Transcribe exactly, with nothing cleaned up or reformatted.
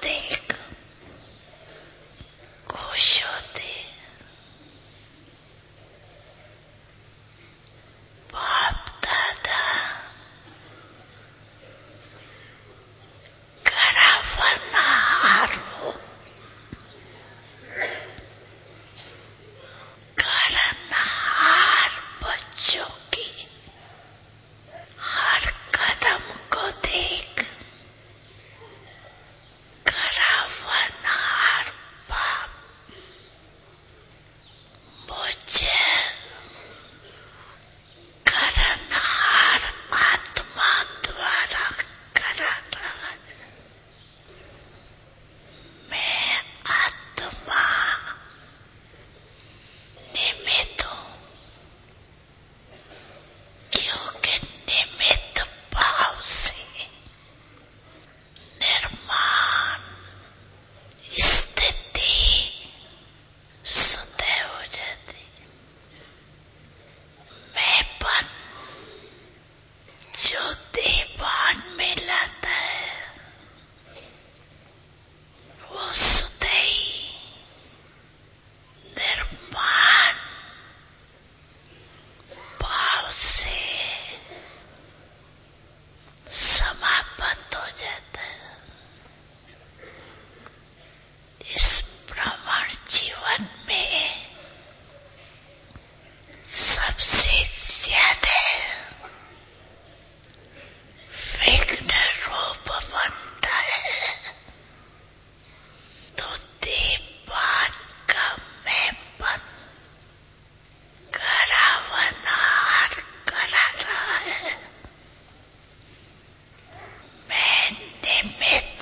देख खुश होते। बाप दादा घरावरनार घरनहार बच्चों की हर कदम को देख घरावरनार बाप मुझे घरनहार आत्मा द्वारा करा रहा है। मैं आत्मा निमित्त हूँ, क्योंकि निमित्त भाव से निर्माण स्थिति सुदय हो जाती। मैंपन जो देवान में लाता है वो सुदय निर्माण भाव से समाप्त हो जाता है। इस भ्रमण जीवन में सबसे ज्यादा विघ्न रूप बनता है तो देवान का मैंपन घरावरनार करा रहा है। मैं निमित्त